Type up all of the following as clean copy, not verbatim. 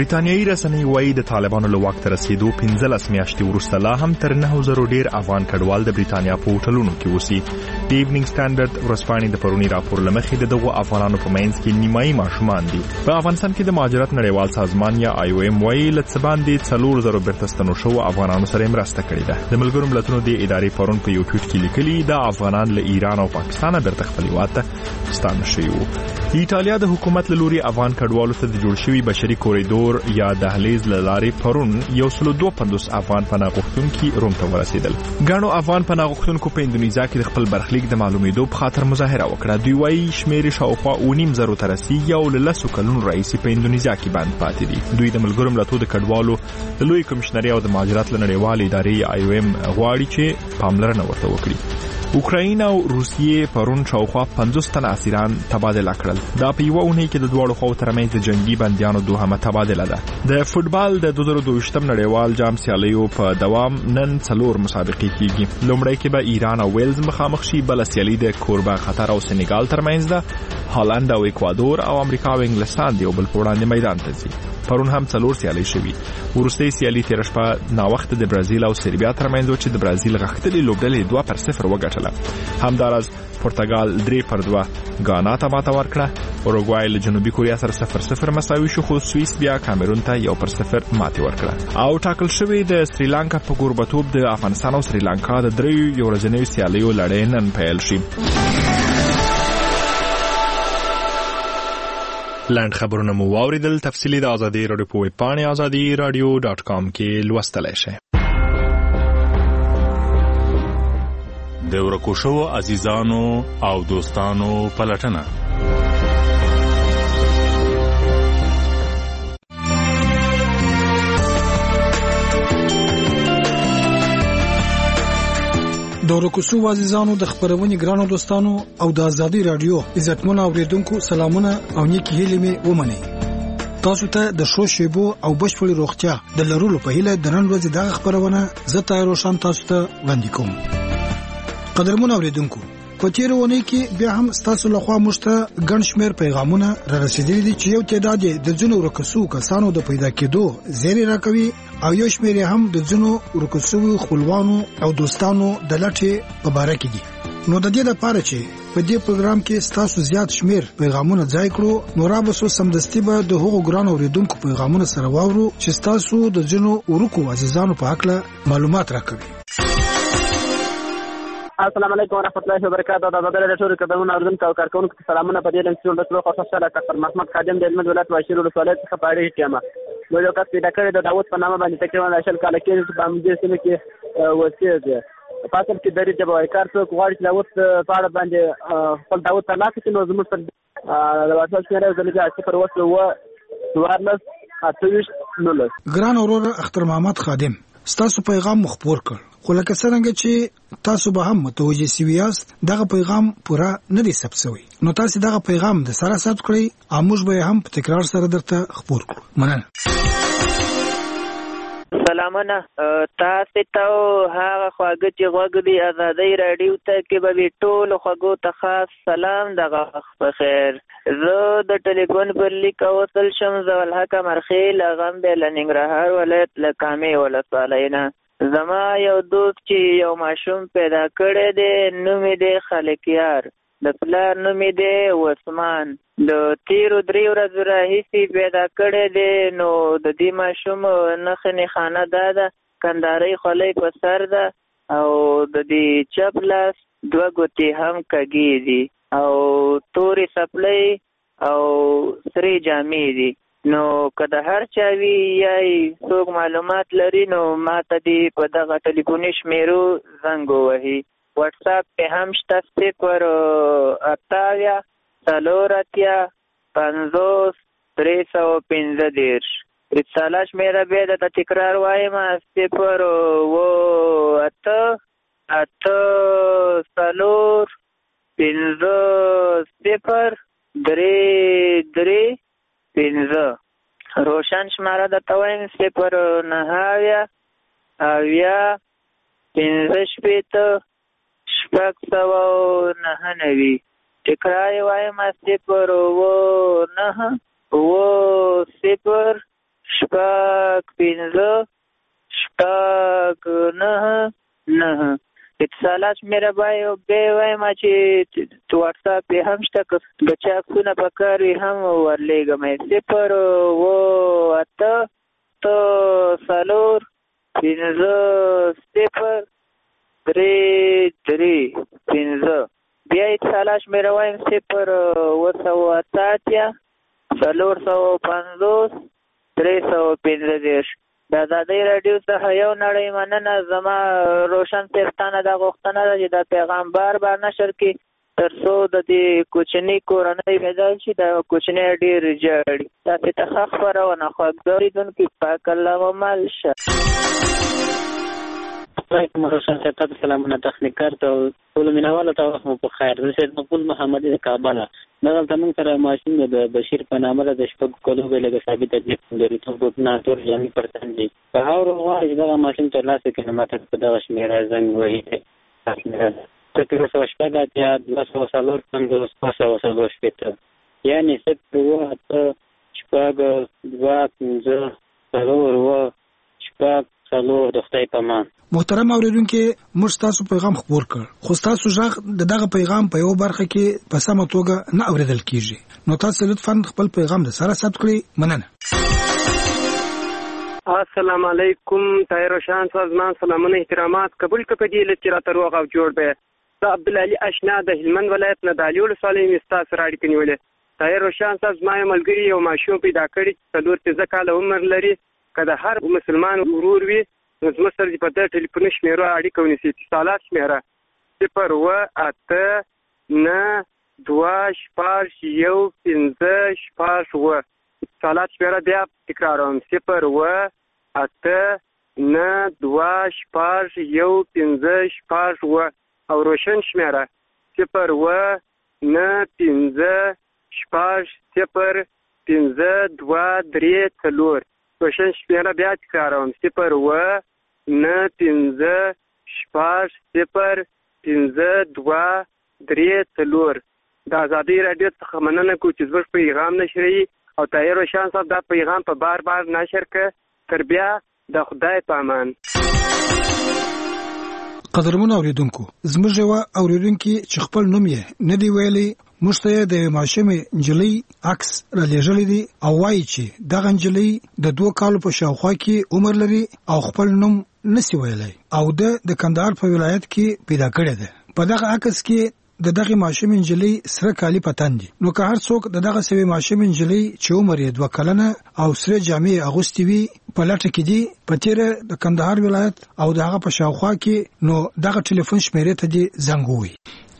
بریتانیایی رسنۍ وایي د طالبانو له واک ته رسیدو 15 میاشتې وروسته لا هم تر 9,000 ډیر افغان کډوال د بریتانیا په هوټلونو کې اوسي. د ایوننګ سټانډرډ ورځپاڼې د پرونی راپور له مخې د دغو افغانانو په منځ کې نیمایي ماشومان دي. په افغانستان کې د مهاجرت نړیوال سازمان یا IOM وایي له څه باندې 4,000 بیرته ستنو شوو افغانانو سره مرسته کړې ده. د ملګرو ملتونو د ادارې پرون په یو ټویټ کې لیکلي د افغانان له ایران او پاکستان بیرته خپل هیواد ته ستانه شوي وو. د ایټالیا د حکومت له لوري افغان کډوالو ته د جوړ شوي بشري کوریډور یا دهلیز له لارې پرون 152 افغان پناه غوښتونکي روم ته ورسېدل. ګڼو افغان پناه غوښتونکو په اندونیزیا کې د خپل برخلیک د معلومېدو په خاطر مظاهره وکړه. دوی وایي شمېر شاوخوا 9,000 ته رسیږي او له 10 کلونو راهیسې په اندونیزیا کې بند پاتې دي. دوی د ملګرو ملتونو د کډوالو د لوی کمشنري او د مهاجرت له نړیوالې ادارې IOM غواړي چې پاملرنه ورته وکړي. اوکراین او روسیې پرون شاوخوا 50 تن اسیران تبادله کړل. دا په یوه اونۍ کې د دواړو خواو ترمنځ د جنگي بندیانو دوهمه تبادله ده. د فوتبال د 2022 نړیوال جام سیالیو په دوام نن 4 مسابقې کیږي. لومړی کې به ایران او ویلز مخامخ شي، بل سیالي د کوربه قطر او سنغال ترمنځ ده. هالند او اکوادور او امریکا او انګلستان دی او بل په وړاندې میدان ته ځي. پرون هم 4 سیالي شوي. وروستۍ سیالي تیر شپه ناوخته د برازیل او سربیا ترمنځ و چې د برازیل غښتلې لوبډلې 2-0 وګټله. همداراز پرتګال 3-2 غانا ته ماته ورکړه. اوروګوای له جنوبي کوریا سره 0-0 مساوي شو، خو سوئیس بیا کامرون ته 1-0 ماتې ورکړه. او ټاکل شوی د سریلانکا په کوربتوب د افغانستان او سریلانکا د 3 ورځنیو سیالیو لړۍ نن پیل شي. لاند خبرونه مو واوریدل. تفصیلی د ازادي رادیو په ویب پاڼه azadiradio.com کې لوستلای شئ. د ورکو شوو عزیزانو او دوستانو پلټنه. د ورکوسو عزیزانو د خبرونې ګرانو دوستانو او د ازادي رادیو عزتمن اوریدونکو سلامونه او نیکی هیلې مې ومنئ. تاسو ته د شو شیبو او بشپړ روغتیا د لرلو په هیله د نن ورځې دغه خبرونه زه تایرو شان تاسو ته وړاندې کوم. قدرمن اوریدونکو، په تیر ونی کې بیا هم تاسو له خوا مشته ګڼ شمېر پیغامونه را رسیدلي دي چې یو تعداد د ځینو ورکوسو کسانو د پیدا کېدو زیری راکوي او یو شمېر هم د ځینو ورکوسو خپلوانو او دوستانو د لټې په باره کې دي. نو د دې لپاره چې په دې پروګرام کې تاسو زیات شمېر پیغامونه ځای کړو، نو رابسو سمدستي به د هغو ګران اوریدونکو پیغامونه سره واورو چې تاسو د ځینو ورکو عزیزانو په اړه معلومات راکوي. السلام علیکم ورحمۃ اللہ وبرکاتہ. د بدل د ټول کډونه اردن او کارکونکو ته سلامونه. په دې لنګ څو د خوشاله ډاکټر محمد خادم د علم ولایت واشیر رسالت څخه پاړې ټیمه نو یو کس پیدا کړی د داوود په نامه باندې تقریبا 10 کال کې په امدې سیمه کې وسیږي. پاتل کې درې جواب کار څو غواړي چې داوود په اړه باندې خپل داوود ته لاس کې نو زموږ پر د واسطه شمیره زلګه پر وسو و سوارلس اتويش نولس. ګران اورور اختر محمد خادم، تاسو پیغام مخبور کړ، خو لکه څنګه چې تاسو به هم متوجه شوي یاست دغه پیغام پوره نه دی ثبت شوی، نو تاسو دغه پیغام د سره ثبت کړئ او موږ به هم په تکرار سره درته خبر کړو. مننه. سلامونه تاسو ته هغه خواږه چې غوږ دی ازادي رادیو ته کې به ټول خواږو ته خاص سلام دغه په خیر. زه د ټلیفون پر لیک اوصل شم زول حق مرخیل غم به لنګرهار ولایت لکامې ولسوالینا. زما یو دوست چې یو ماشوم پیدا کړی دی، نوم یې دی خالقیار، د پلار نوم یې دی عثمان. د تیرو 3 ورځو راهیسې پیدا کړی دی. نو د دې ماشوم نښه نښانه دا ده کندارۍ خولۍ په سر ده او د دې چپ لاس 2 ګوتې هم کږې دي او تورې څپلۍ او سرې جامې دي. نو که د هر چا وي یا څوک معلومات لري نو ما ته دې په دغه ټلیفوني شمیرو زنګ ووهي. واټساپ پې هم شته 080 4 50 315. رساله شمیره بیا درته تکرار وایم 0 8 4 50 3 15. روشن شماره درته وایم 0 9 15 699. تکرار وایم 0 9 0 شپږ 15 شپږ 9 اتصالات شمیره وایم چې واتساپ یې هم شته که د چا عکسونه پکار وي هم ورلیږم 0 بیا اتصالات شمیره وایم 0 350 د آزادۍ راډیو څخه یو نړۍ مننه. زما روشن صفتانه دا غوښتنه ده چې دا پیغام بار نشر کړي تر څو د دې کوچنۍ کورنۍ پیدا شي. دا کوچنۍ ډېر جاړي تاسې ته ښه خپرونه خوږ اورېدونکي پاک الله مل شه. روشن صاحب ته سلامونه، تخنیکار ته ټولو مینهوالو ته وخت مو په خیر. زه سید مقبول محمد د کابل. دغلته موږ سره ماشین د بشیر په نامه د شپږو کلو به لږه ثابته جیب لري، ټول بوټونه ټول جامې پر تن دي. که هغه غواړي چې دغه ماشین ترلاسه کړي نو ماته په دغه شمېره زنګ وهي. شمېره 080 یعنې 0 د خدای په امان. محترم اوریدونکو، موږ تاسو پیغام خبر کړ، خو تاسو ژغ دغه پیغام په یو برخه کې په سمه توګه نه اوریدل کیږي. نو تاسو لطفاً خپل پیغام د سره ثبت کړئ. مننه. السلام علیکم. طاهر روشن صاحب، زما سلامونه احترامات قبول کړئ دې لچ را تر وغه جوړ به. د عبدالعلی اشنا د هلمند ولایت نه د علیول صالح مستاس راډی کنیولې. طاهر روشن صاحب، زما ملګری یو ماشوم پیدا کړی چې 14 کال عمر لري. کله هر مسلمان ورور وي نو زما سره په دې ټلیفون شمیره اړیکه ونیسي. اتصالات شمیره 0892515 اتصالات شمیره بیا تکراروم 0892515 او روشن شمیره 015205234 روشن شمیره بیا تکراروم 0892515 د آزادۍ راډیو څخه مننه کوم چې زموږ پیغام نشري او طاهر روشن صاحب دا پیغام په بار نشر کړ. تر بیا د خدای په امان. قدرمن اوریدونکو، زموږ یو اوریدونکي چې خپل نوم یې نه دی ویلي، موږ ته د ماشومې نجلۍ عکس را لېږلی دی او وایي چې دغه نجلۍ د 2 کالو په شاوخوا کې عمر لري او خپل نوم نسی ویلی او د کندهار په ولایت کې پیدا کړی ده. په دغه عکس کې د دغه ماشومې نجلۍ سره کالی پتن دي. نو که هر څوک د دغه سوي ماشومې نجلۍ چې عمر یې 2 کلنه او سره جامې اغوستې وي په لټه کې دي په تیره د کندهار ولایت او دغه په شاوخوا کې، نو دغه ټلیفون شمیرې ته دي زنګ ووهي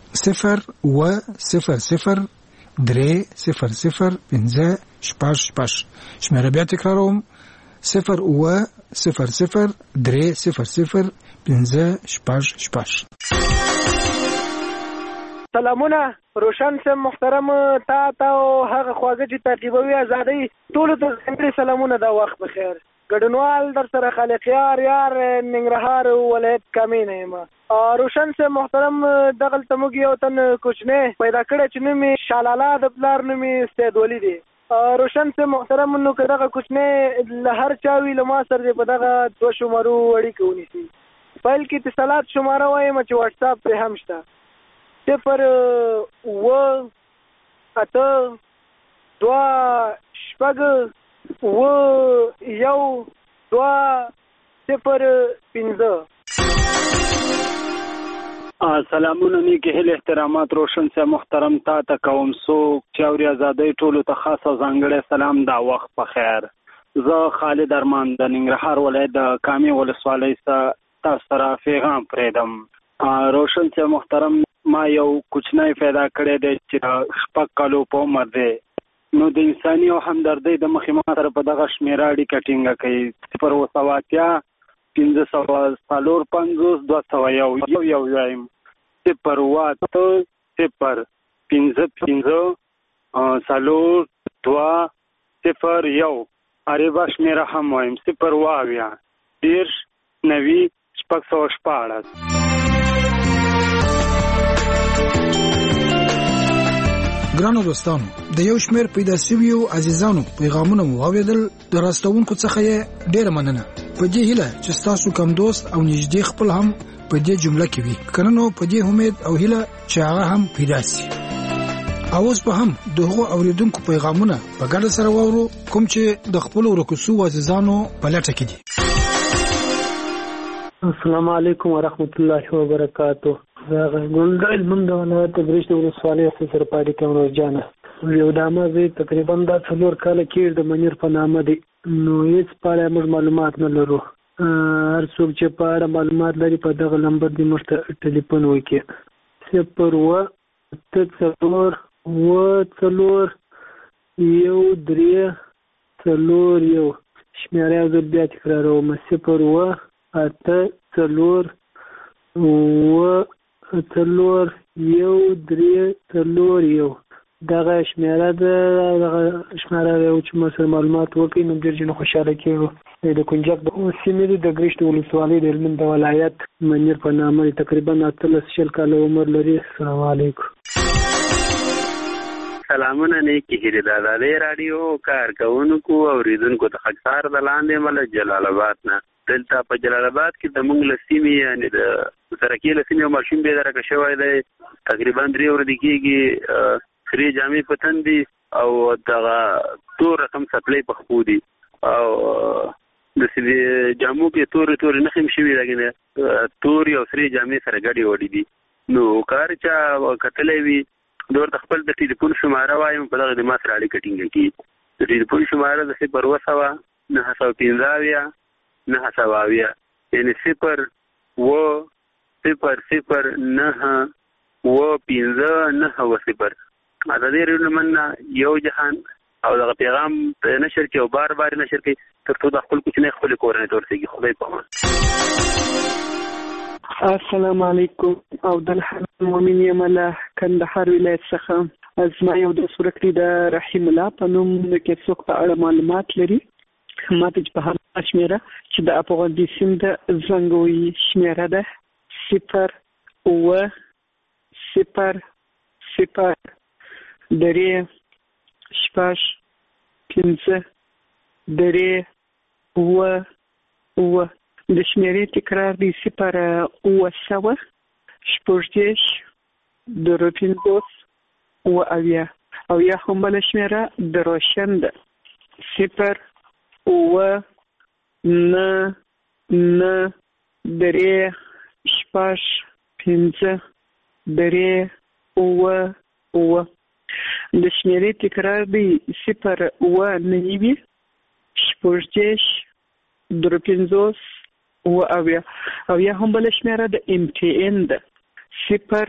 0 شمیره بیا تکراروم 0 سلامونه روشن صاحب محترم، تا او هغه خواږه چې تعقیبوي آزادۍ ټولو ته ځانګړي سلامونه. دا وخت بخیر. ګډونوال در سره خالقیار یار ننګرهار ولایت کامینه یم. روشن صاحب محترم، دغلته موږ یو تن کوچنی پیدا کړی چې نوم یې شالاله د پلار نوم یې سید ولی دی. روشن صاحب محترم، نو که دغه کوچنی له هر چا وي له ما سره په دغه 2 شمارو اړیکه ونیسي. پیل کې اتصالات شماره وایم چې واتساپ پرې هم شته 0 سلامونه نیک هیل احترامات روشن صاحب محترم، تا ته کوم څوک چې اوري آزادۍ ټولو ته خاص او ځانګړی سلام. دا وخت په خیر. زه خالد ارمان د ننګرهار ولایت د کامې ولسوالۍ تاسو سره پیغام پرېږدم. روشن صاحب محترم، ما یو کوچنی پیدا کړی دی چې 6 کالو په عمر دی. نو د انساني او همدردۍ د مخې ما سره په دغه شمیره اړیکه ټینګه کوي 0 وایم 0 عربه شمیره هم وایم 0 ګران ګرانو دوستانو د یو شمېر پیدا شویو عزیزانو پیغامونه مو واوریدل د راستونکو څخه یې ډېره مننه په دې هیله چې تاسو کوم دوست او نږدې خپل هم په دې جمله کې وي کنه نو په دې امید او هیله چې هغه هم پیدا شي اوس په هم دغه اوریدونکو پیغامونه په ګډه سره وورو کوم چې د خپل ورکوسو عزیزانو په لټه کې دي السلام علیکم ورحمت الله وبرکاتہ زه ګوندل من د ولایت برېښ د ولسوالۍ افسر پاتې کوم روزانه یو دامه زه تقریبا دا 4 کال کې د منیر په نامه دي نو هیڅ په اړه موږ معلومات نه لرو هر څوک چې په اړه معلومات لري په دغه نمبر دی موږ ته ټلیفون وکړي 0 شمیره زه بیا تکراروم 0 دغه شمیره دغه شمیره یو چې موږ سره معلومات وکړي نو ډېر جن خوشاله کېږو د کنجاک د سیمې د ګریشت ولسوالۍ د هلمند ولایت منیر په نامه تقریبا 13 کاله عمر لري السلام علیکم سلامونه نیکی هیره د آزادۍ راډیو کارکونکو اوریدونکو ته خاکسار د لاندې مل جلال آباد نه دلته په جلال آباد کې د مونږ لسیمې یعنی د سرکی لسیمې ماشوم به درکه شوی دی تقریبا 3 ورځې کېږي خري جامې پتن دي او دغه تور رقم سپلای په خو دي او د سې جامو کې تور نه خیم شوی راګنه تور او سري جامې سره ګډي وډي دي نو کار چا کتلې وی دور د خپل د ټلیفون شماره وایم په دغه د ما سره اړیکه ټینګه کی د ټلیفون شماره د 0 یعنی 0 عددی رونمنا یو جهان او دغه پیغام نشر کې او بار نشر کې ترڅو د خپل کوچنی خپل کورنۍ تورسيږي خدای په امان السلام علیکم او د المؤمنین یمله کندهار ولایت څخه ازما یو د سورکړي د رحیم الله په نوم کې څوک په اړه معلومات لري ماته په هر شمیره چې د افغانستان سیم د زنګوي شمیره ده 0 د شمیرې تکرار دی 0 او یا هم بل شمیره د روشن ده 0 د شمیرې تکرار دی 0 او یا هم بل شمیره د MTN ده 0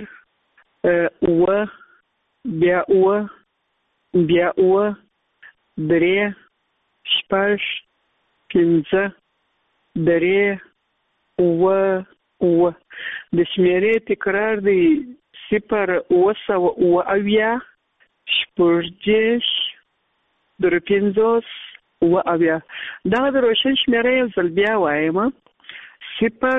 د شمیرې تکرار دی 0 دا د روشن شمیره یو ځل بیا وایم 0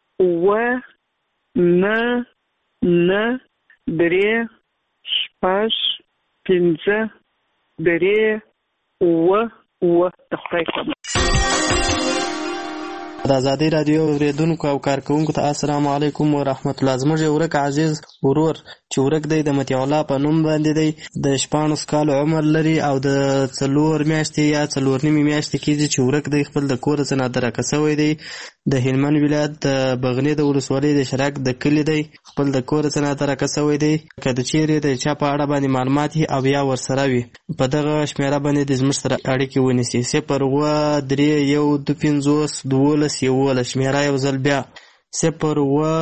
د آزادۍ رادیو اوریدونکو او کارکونکو ته السلام علیکم ورحمت الله زموږ ورک عزیز ورور چې ورک دی د متي الله په نوم باندې دی د 14 کال عمر لري او د 4 میاشتې یا 4 نیمه میاشتې کېږي چې ورک دی خپل د کور څخه درکه شوی دی د هلمند ولایت د بغنی د ولسوالۍ د شراک د کلی دی خپل د کور څخه درکه شوی دی کله چې د چا په اړه باندې معلومات او یا ورسره وي په دغه شمیره باندې د زموږ سره اړیکې ونیسي 0 شمیره یو ځل بیا 0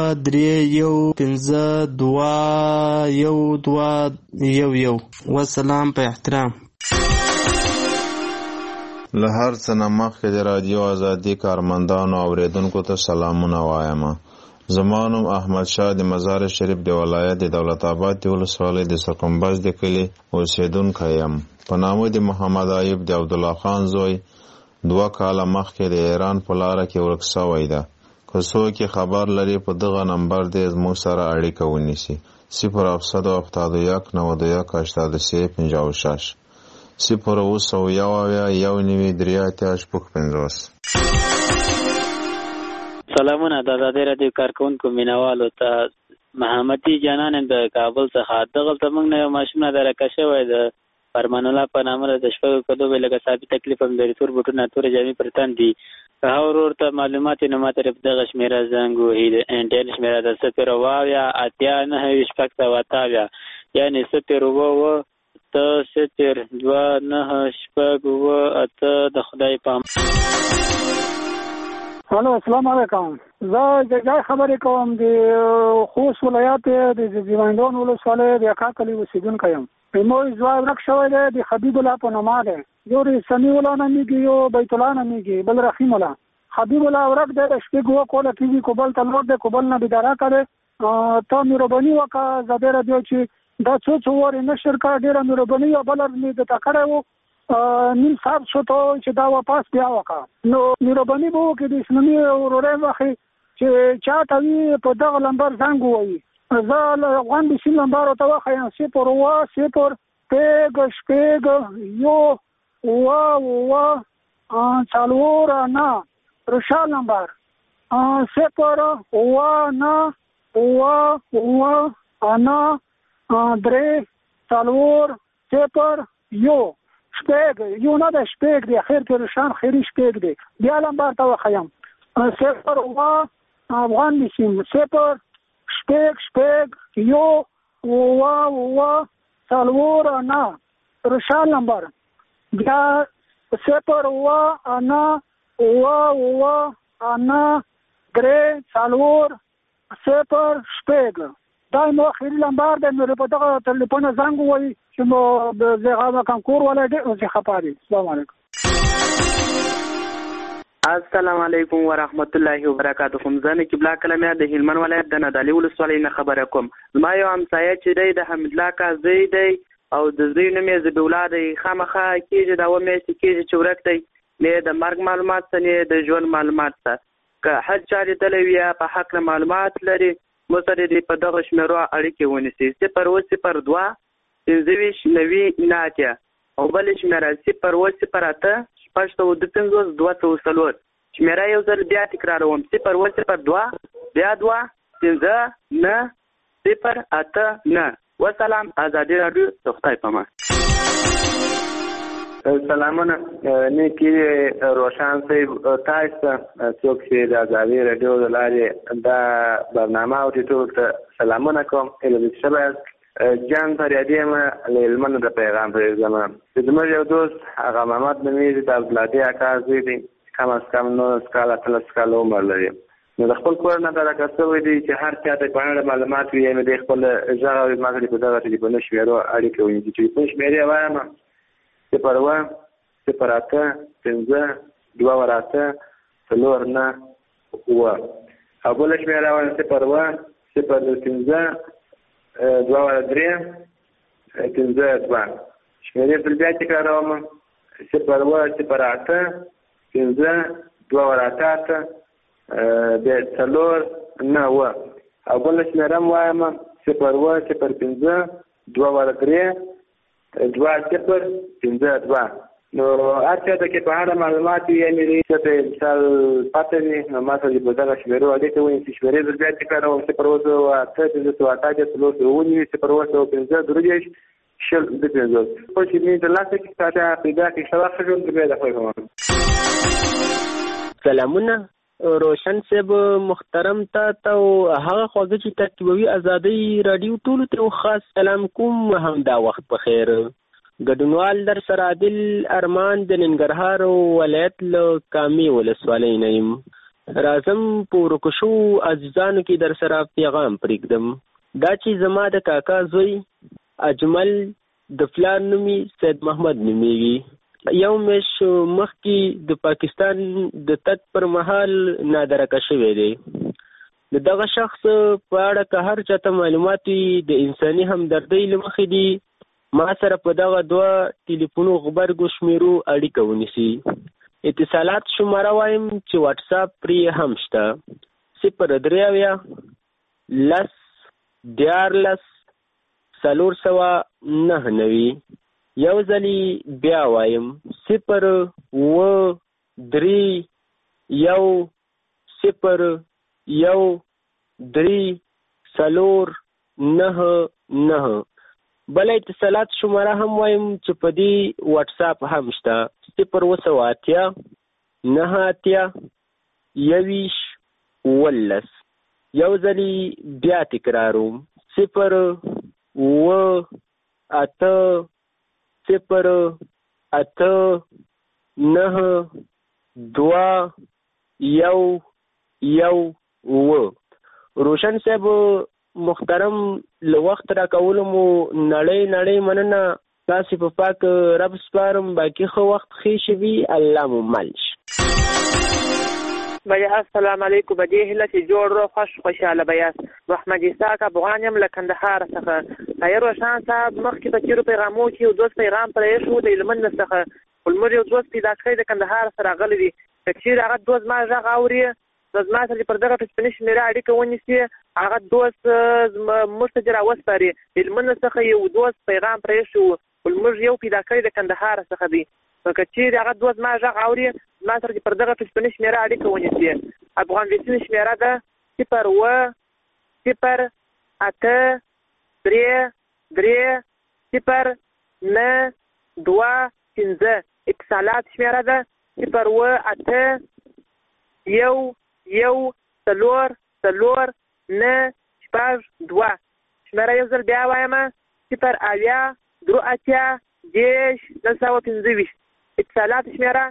والسلام په احترام له هر څه نه مخکې د رادیو آزادي کارمندانو او اوریدونکو ته سلامونه وایم زما نوم احمد شاه د مزار شریف د ولایت د دولت آباد د ولسوالۍ د سرکمباز د کلي اوسیدونکی یم په نامه د محمد ایوب د عبدالله خان زوی 2 کاله مخکې د ایران په لاره کې ورک شوی ده که څوک خبر لري په دغه نمبر د زموږ سره اړیکه ونیسي 071 91 83 56 019 سلامونه د آزادۍ راډیو کارکونکو مینوالو ته محمدي جانان د کابل څخه دغلته موږ نه یو ماشوم درکه شوی د فرمان الله په نامه د شپږو کلو به لکه ثابت تکلیف هم لري تور بوټونه تورې جامې پر تن دي که هغه ورور ته معلومات یې نو ما طرف دغه شمېره زنګ وهي د انټین شمېره د 0 یعنې 0 د خدای پام. هلو السلام علیکم. زه د ځای خبرې کوم د خوست ولایت د زیوندون ولسوالۍ د اکا کلي اوسېدونکی یم. زموږ ځوان ورک شوی دی د حبیب الله په نامه دی. یو سمیع الله نومیږي یو بیت الله نومیږي بل رحیم الله. حبیب الله ورک دی د شپې ګوه کوله کېږي کوبل ته لوړ دی کوبل نه بیداره کړی ته مهرباني وکړه ازادۍ راډیو چې دا څو وارې نشر کړه ډېره مهرباني او بله مې درته کړی و نیم ساعت شو ته چې دا واپس بیا وکړه نو مهرباني به وکړي د اسلامي ورورۍ واخلي چې چا ته وي په دغه لمبر زنګ ووایي زه افغان بیسي لمبر ورته وښیم 0 روشال نمبر 0 شپږ یو نه د شپږ دی خیر کې روشان خیري شپږ دی بیا لمبر ته وښیم 0 افغان بیسیم 0 شپږ یو روشال نمبر بیا 0 دا مو اخري لمبر دی نو په دغه تلیفون زنګ ووایي چې مو زه هغه کانکور ولا ډېر اوسې خفه دي. السلام علیکم. السلام علیکم ورحمت الله وبرکاته. زه نقیب الله کلمه د هلمند ولایت د نادعلي ولسوالۍ نه خبره کوم. زما یو همسایه چې دی د حمید الله کازی دی او د زوی نوم یې ذبیح الله دی. خامخا کېږي دا 2 میاشتې کېږي چې ورک دی نه د مرګ معلومات څه نه د ژوند معلومات څه که هر چا لیدلی وي یا په حق معلومات لري مو سره دې په دغه شمېرو اړیکې ونیسي 002 90 او بلې شمېره 008 254 شمېره یو ځل بیا تکراروم 002 بیا 2 9 وسلام. آزادي راډیو د خدای په امان. سلامونه نیکی روشان صاحب تاسو ته څوک چې د آزادي راډیو د لارې دا برنامه اوري ټول ته سلامونه کوم. البته جان فریادی یم له هلمند د پیغام پرېږدم. زموږ یو دوست هغه محمد نومیږي د عبدالهادي اکا زوی دی کم از کم 19 کاله 13 کاله عمر لري. نو د خپل کور نه درکه شوی دی چې هر چا ته په اړه معلومات وي یعنې د خپل غږ او ما سره په دغه ټلیفون شمیرو اړیکه ونیسي. ټلیفون شمېرې یې وایم 0 0 5 2 4 او بله شمېره وایم 0 0 5 2 شمېرې بل بیا تکراروم 0 0 5 2 د 4 9 او بله شمېره هم وایم 0 0 5 2 نو هر چا ته کې په اړه معلومات وي یعنې څه ته مثال پته وي نو ما ته په دغه شمېرو اړیکه ونیسي. شمېرې زه بیا تکراروم 0 سلامونه روشن صاحب محترم تا او هغه خواږه چې ترتیبوي آزادۍ راډیو ټولو ته خاص سلام کوم. همدا وخت په خیر. ګډونوال در سره عادل ارمان د ننګرهار ولایت له کامې ولسوالۍ نه یم. راځم په ورکو شوو عزیزانو کې در سره پیغام پرېږدم. دا چې زما د کاکا زوی اجمل د پلار نومي سید محمد نومیږي. یو میاشت مخکې د پاکستان د تګ پر مهال نادرکه شوی دی. د دغه شخص په اړه که هر چاته معلومات وي د انساني همدردۍ له مخې دي ما سره په دغه 2 ټلیفونو غبرګو شمېرو اړیکه ونیسي. اتصالات شماره وایم چې واټساپ پرې هم شته 0 3 10 14 499. یو ځلې بیا وایم 013-1-3-4-9-9. بل اتصالات شماره هم وایم چې په دې واتس اپ هم شته 0-8-9-8-21-19. یو ځلې بیا تکراروم 0-8-9-2-1-1. روشن صاحب محترم له وخت راکولو مو نړۍ مننه. تاسو په پاک رب سپارم. باقي خو وخت ښه شي الله مو ملش. بیا السلام علیکم. بدی هله چې جوړ رو خوشاله بیا محمد اسحاق افغان یم له کندهار څخه. خیر وشان صاحب مخکې په چیرو پیغامو کې یو دوست پیغام پرې شو د هلمند څخه ولمر یو دوست پیدا کړی د کندهار سره غلی دی. چې هغه دوست ما غږ اوري د زما سره پر دغه ټسپنیش میرا اړیکه ونیسي. هغه دوست مستجر اوسپاري هلمند څخه یو دوست پیغام پرې شو ولمر یو پیدا کړی د کندهار څخه دی. چې هغه دوست ما غږ اوري ما سره پر دغه ټسپنیش میرا اړیکه ونیسي. افغان ویسین شمیره ده 0-8-3-3-0-9-2-5. اتصالات شمیره ده 0-8-1-4-4-9-2. شمیره یو ځل بیا وایم 0-8-3-10-9-25. اتصالات شمیره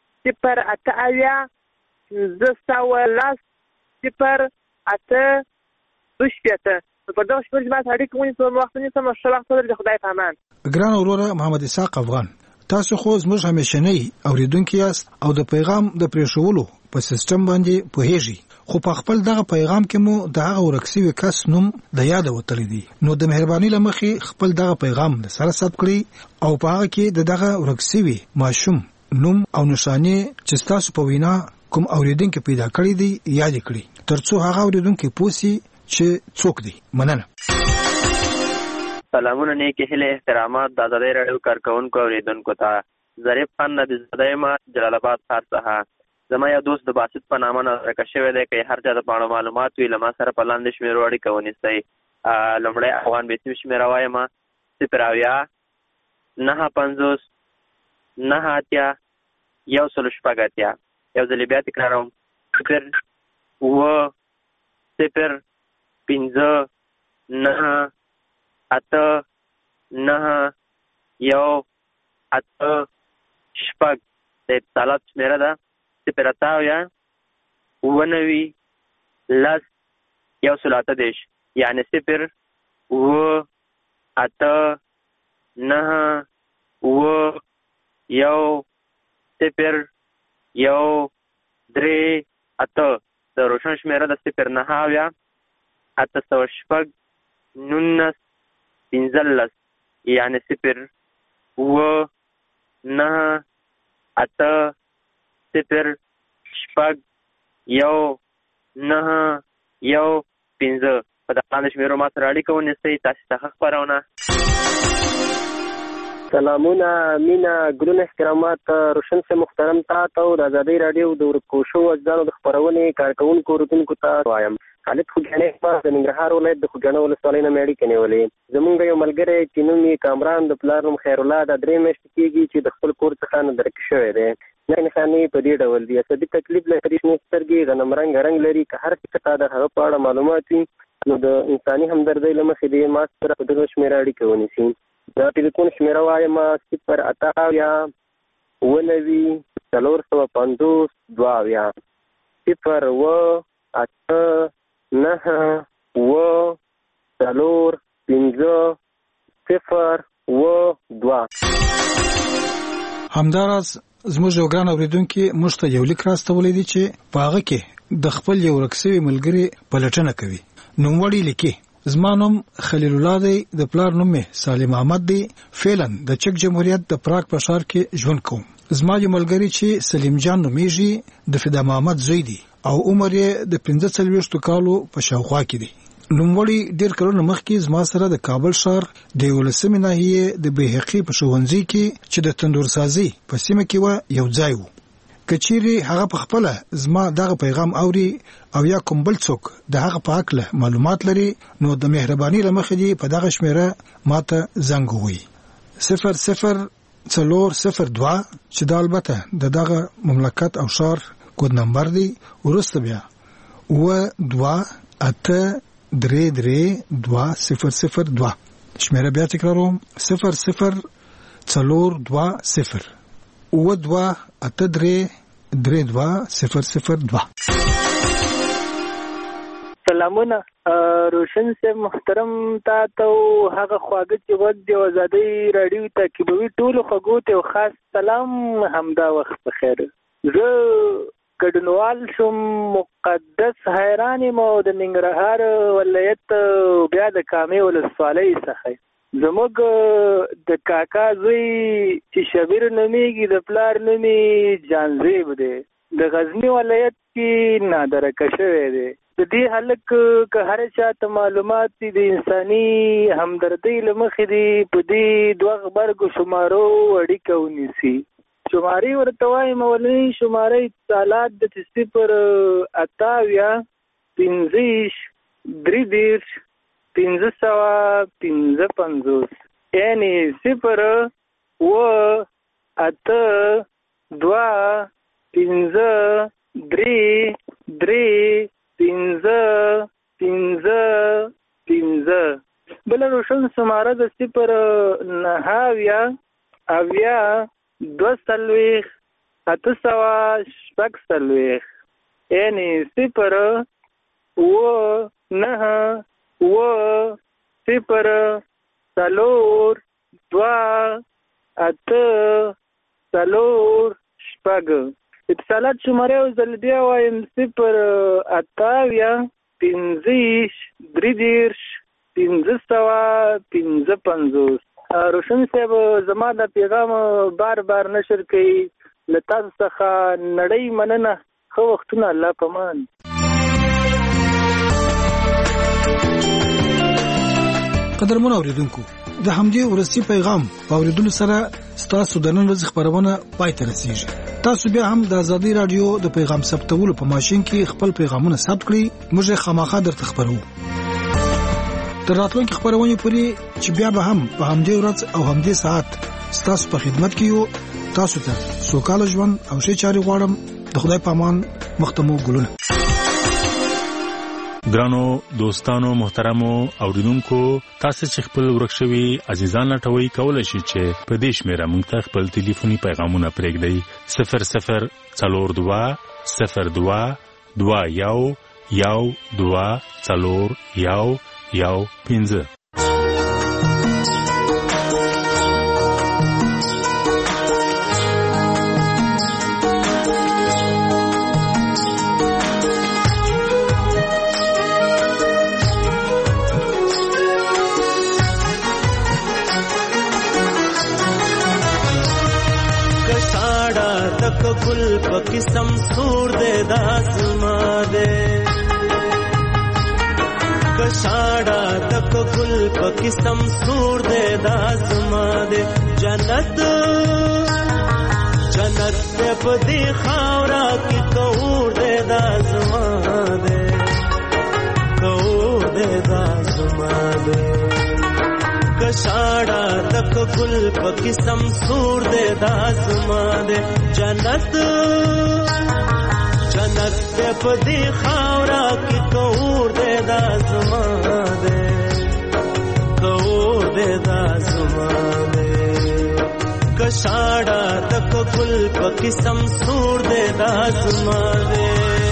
0-8-0-8-2-8. په دغه شپږ جماعت اړیکه ونیسو وخت نیسم. ښه وخت ولرئ. د خدای په امان. ګران وروره محمد اسحاق افغان، تاسو خو زموږ همیشنی اوریدونکي یاست او د پیغام د پریښولو په سیستم باندې پوهیږئ، خو په خپل دغه پیغام کې مو دغه ورکسوي کس نوم د یاد وتلی دی. نو د مهرباني لمخې خپل دغه پیغام سره ثبت کړئ او په هغه کې دغه ورکسوي ماشوم نوم او نشانه چې تاسو په وینا کوم اوریدونکو پیدا کړی دی یاد کړئ، ترڅو هغه اوریدونکو پوسی چې څوک دی. مننه. سلامونه نیکی هیله احترامات د ازادۍ راډیو کارکونکو اوریدونکو ته. ظریف خان نبی زاده یم جلال آباد ښار څخه. زما یو دوست د باسط په نامه راکړی شوی دی. که هر چا د پاڼو معلومات وي له ما سره په لاندې شمیرو اړیکه ونیسئ. لومړی افغان بیسیم شمیره وایم 0-9-50-9-1-0-8. یو ځلې بیا تکراروم 0-9-8-9-1-8. د اتصالات شمیره ده 0-9-10-1-8. یعنی 0-8-9-1-1-0-3-8. د روشن شمیره ده 0-9-8-19-15. یعنی 0-9-8-0-9-1-1-15. په دغه شمیرو ما سره اړیکه ونیسئ. تاسو ته خبرونه. سلامونه مینا ګلون احترامات روشن سے محترم تاسو او د ازادۍ رادیو د ورکوشو اجزانو د خبرونې کارکونکو اوریدونکو ته وایم. خالد خوګانې ما د ننګرهار ولایت د خوګانو ولسوالۍ نه اړیکه نیولې. زمونږ یو ملګری چې نوم یې کامران د پلار نوم خیر الله د 3 میاشتې کېږي چې د خپل کور څخه نه درک شوی دی. نه نښانې په دې ډول دي. عصبي تکلیف لري، شنې سترګې، غنم رنګ لري. که هر څه ته د هغه په اړه معلومات وي نو د انساني همدردۍ له مخې دې ما سره په دغه شمیره اړیکه ونیسي. د ټلیفون شمیره وایم 0-8-450-2. 0-8-9-4-5-0-2. همداراز زموږ یو ګران اوریدونکي موږ ته یو لیک راستولی دی چې په هغه کې د خپل یو ورکسوي ملګري پلټنه کوي. نوموړی لیکي: زما نوم خلیل الله دی، د پلار نوم مې سالم احمد دی. فعلا د چک جمهوریت د پراګ په ښار کې ژوند کوم. زما یو ملګری چې سلیم جان نومیږي د فدا محمد زوی دی او عمر یې د 45 کالو په شاوخوا کې دی. نوموړي ډېر کلونه مخکې زما سره د کابل ښار د 11مې ناحیې د بیحقي په ښوونځي کې چې د تندورسازي په سیمه کې و یو ځای و. که چیرې هغه په خپله زما دغه پیغام اوري او یا کوم بل څوک د هغه په هکله معلومات لري نو د مهرباني له مخې دې په دغه شمیره ماته زنګ ووهي 000402 چې دا البته د دغه مملکت او ښار کود نمبر دی. وروسته بیا 22832 شمیره بیا تکراروم 0020 سلامونه روشن صاحب محترم تا ته هغه خواږه چې وخت دی آزادۍ رادیو تعقیبوي ټولو خواږو ته خاص سلام همدا وخت بخیر. زه ګډونوال شوم مقدس حیران مو د ننګرهار ولایت بیا د کامې ولسوالۍ څخه زموږ د کاکا زوی چې شبیر نومیږي د پلار نومي جانزیب دی د غزنی ولایت کې نادرکه شوی دی. د دې هلک که هر چاته معلومات دي د انساني همدردۍ له مخې دي په دې دوه غبرګو شمارو اړیکه ونیسي. شمارې ورته وایي مولني شمارې اتصالات د 058 یعنی 0 بل روشن سماره د 0 یعنی 0 اتصالات شماره او زلبیا وایم 0 روشن صاحب زما د پیغام بار نشر کوي له تاسو څخه نړۍ مننه. ښه وختونه الله پامان. قدرمن اوریدونکو د همدې ورسي پیغام په اوریدلو سره ستاسو د نن ورځې خبرونه پای ته رسیږي. تاسو بیا هم د ازادي رادیو د پیغام ثبتولو په ماشين کې خپل پیغامونه ثبت کړئ. موږ خامخا درته خبرو. تر راتلونکي خبرونه پورې چې بیا به هم په همدې ورځ او همدې ساعت ستاسو په خدمت کې یو. تاسو ته سوکاله ژوند او ښه چاري غواړم. د خدای په امان. مختمو ګلونه. ګرانو دوستانو محترمو اوریدونکو تاسو چې خپل ورکشوي عزیزان لټوي کولای شئ چې په دې شمیره موږ ته خپل ټلیفوني پیغامونه پرېږدئ 0002 گل پکسم سور دے داسما دے کشاڑا تک گل پکسم سور دے داسما دے جنت جنت دے پدی خاورا کی کور دے داسما دے کور دے داسما دے کشاڑا تک گل پکسم سور دے داسما دے جنت جنت دے پدی خاورا کی کور دے داسما دے کور دے داسما دے کشاڑا تک گل پکسم سور دے داسما دے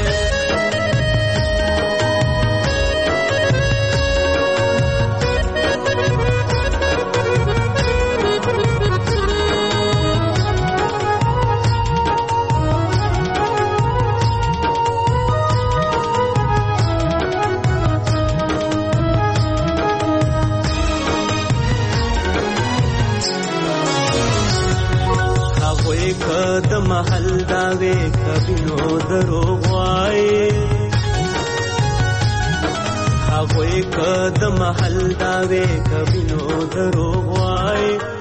د محل داوے کبھی نو دروغ وائے هغوی که د محل داوې کوي نو دروغ وایي